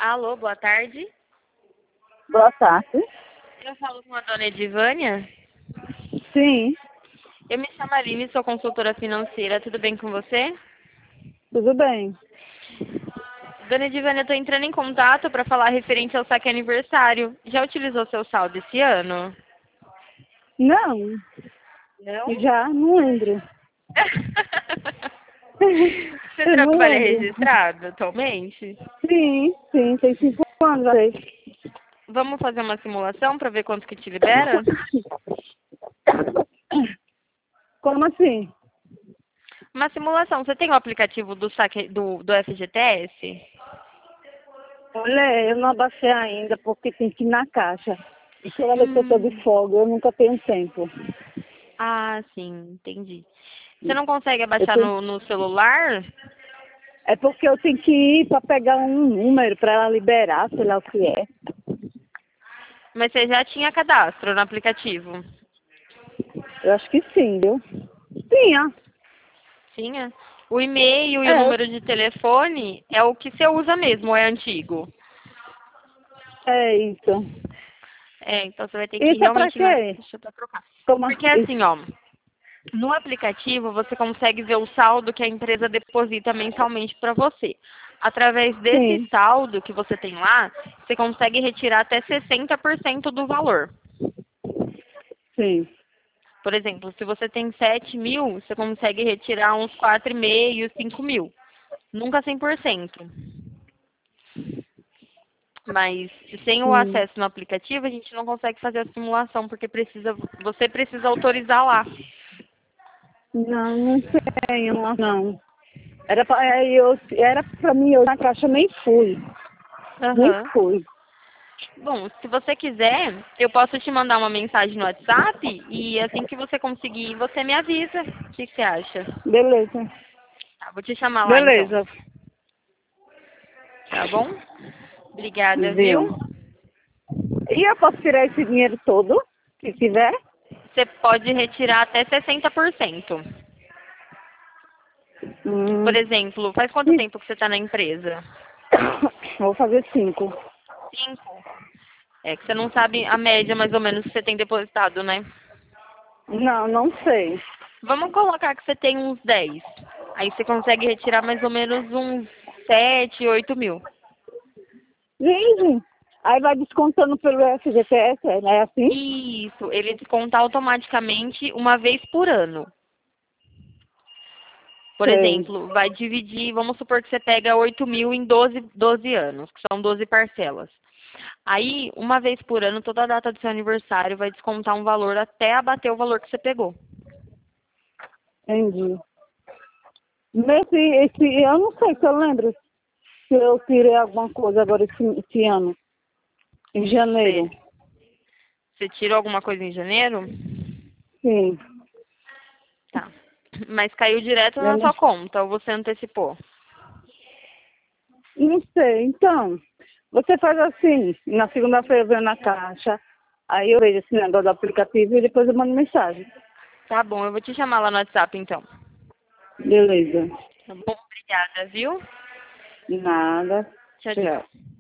Alô, boa tarde. Boa tarde. Eu falo com a dona Edivânia. Sim, Eu me chamo Aline, sou consultora financeira. Tudo bem com você? tudo bem. Dona Edivânia, eu estou entrando em contato para falar referente ao saque aniversário. Já utilizou seu saldo esse ano? Não, Não? já não lembro. Você Eu não trabalha lembro. registrado atualmente? Sim, tem 5 anos. Aí. Vamos fazer uma simulação para ver quanto que te libera? Como assim? Uma simulação. Você tem o aplicativo do saque do FGTS? Olha, eu não abaixei ainda porque tem que ir na caixa. E toda vez que eu tô de Hum. folga, eu nunca tenho tempo. Ah, sim, entendi. Você não consegue Eu abaixar tenho... no celular? É porque eu tenho que ir para pegar um número para ela liberar, sei lá o que é. Mas você já tinha cadastro no aplicativo? Eu acho que sim, viu? Tinha. Tinha? O e-mail e o É, número de telefone é o que você usa mesmo, ou é antigo? é isso. É, então você vai ter que Isso é pra realmente ir na quê? caixa para trocar. Como Porque isso? assim, ó, no aplicativo você consegue ver o saldo que a empresa deposita mensalmente para você. Através desse Sim, saldo que você tem lá, você consegue retirar até 60% do valor. sim. Por exemplo, se você tem 7.000, você consegue retirar uns 4,5, 5.000. Nunca 100%. Mas sem o Hum. acesso no aplicativo, a gente não consegue fazer a simulação, porque você precisa autorizar lá. Não, não tenho, não. Era pra mim, eu na caixa nem fui. Nem Aham. fui. Bom, se você quiser, eu posso te mandar uma mensagem no WhatsApp e assim que você conseguir, você me avisa. O que você acha? Beleza. Tá, vou te chamar lá então. Beleza. Tá bom? Obrigada, Viu? viu? E eu posso tirar esse dinheiro todo, se quiser? Você pode retirar até 60%. Por Hum. exemplo, faz quanto Ih, tempo que você está na empresa? Vou fazer 5. 5. É que você não sabe a média mais ou menos que você tem depositado, né? Não, não sei. Vamos colocar que você tem uns 10. Aí você consegue retirar mais ou menos uns 7, 8.000. Gente, aí vai descontando pelo FGTS, não é assim? Isso, ele desconta automaticamente uma vez por ano. Por Sei. exemplo, vai dividir, vamos supor que você pega 8.000 em 12 anos, que são 12 parcelas. Aí, uma vez por ano, toda a data do seu aniversário vai descontar um valor até abater o valor que você pegou. Entendi. Eu não sei se eu lembro se eu tirei alguma coisa agora esse ano, em janeiro. Você, você tirou alguma coisa em janeiro? Sim. Tá. Mas caiu direto Eu na não, sua conta, ou você antecipou? não sei. Então, você faz assim, na segunda-feira eu venho na caixa, aí eu vejo esse negócio do aplicativo e depois eu mando mensagem. Tá bom, eu vou te chamar lá no WhatsApp então. Beleza. Tá bom? Obrigada, viu? Nada. Tchau, Tchau. tchau.